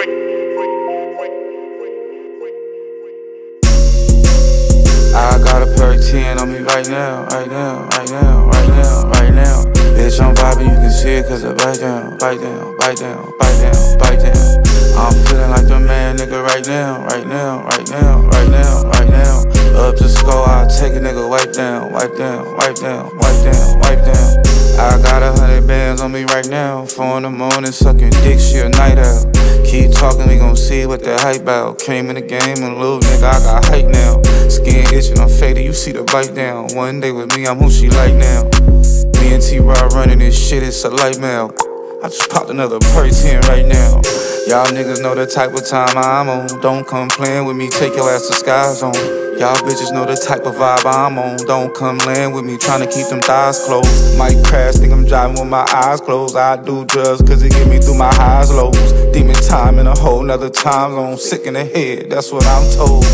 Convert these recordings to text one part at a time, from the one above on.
I got a perk 10 on me right now, right now, right now, right now, right now. Bitch, I'm vibing, you can see it cause I bite down, bite down, bite down, bite down, bite down. I'm feeling like the man, nigga, right now, right now, right now, right now, right now. Up to score, I'll take a nigga, wipe down, wipe down, wipe down, wipe down, wipe down. I got 100 bands on me right now. 4 in the morning, sucking dick, she a night out. Keep talking, we gon' see what that hype out. Came in the game and little nigga, I got hype now. Skin itching, I'm faded, you see the bite down. One day with me, I'm who she like now. Me and T-Rod running this shit, it's a light mail. I just popped another perk 10 right now. Y'all niggas know the type of time I'm on. Don't come playing with me, take your ass to Sky Zone. Y'all bitches know the type of vibe I'm on. Don't come land with me, tryna keep them thighs closed. Might crash, think I'm driving with my eyes closed. I do drugs cause it get me through my highs, lows. Demon time in a whole nother time zone. Sick in the head, that's what I'm told.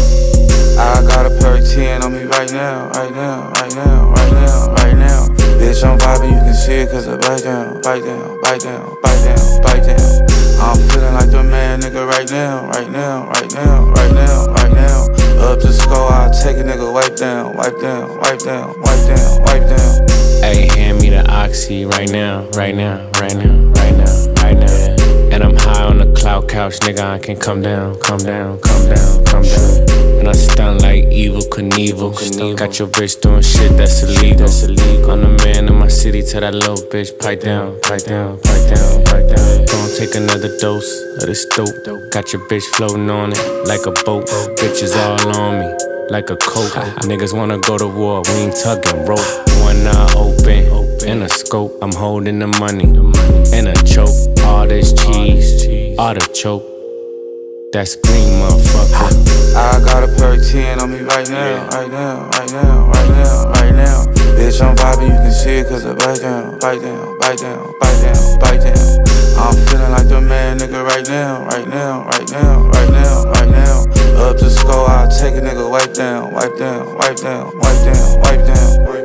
I got a perk 10 on me right now, right now, right now, right now, right now. Bitch, I'm vibing, you can see it cause I bite down, bite down, bite down, bite down, bite down. I'm feeling like the man, nigga, right now, right now, right now, right now, right now. Up to score, I'll take a nigga, wipe down, wipe down, wipe down, wipe down, wipe down. Hey, hand me the oxy right now, right now, right now, right now, right now. And I'm high on the cloud couch, nigga, I can come down, come down, come down, come down. And I stun like Evel Knievel. Got your bitch doing shit that's illegal. I'm the man in my city, tell that little bitch, pipe down, pipe down, pipe down, pipe down. Gonna take another dose of this dope. Got your bitch floating on it like a boat. Bitches all on me like a coat. Niggas wanna go to war, we ain't tugging rope. One eye open, in a scope. I'm holding the money, in a choke. All this cheese, artichoke. That's green, motherfucker. I got a perk 10 on me right now, right now, right now, right now, right now. Bitch, I'm vibing, you can see it cause I bite down, bite down, bite down, bite down, bite down. I'm feeling like the man, nigga, right now, right now, right now, right now, right now. Up to score, I'll take a nigga, wipe down, wipe down, wipe down, wipe down, wipe down.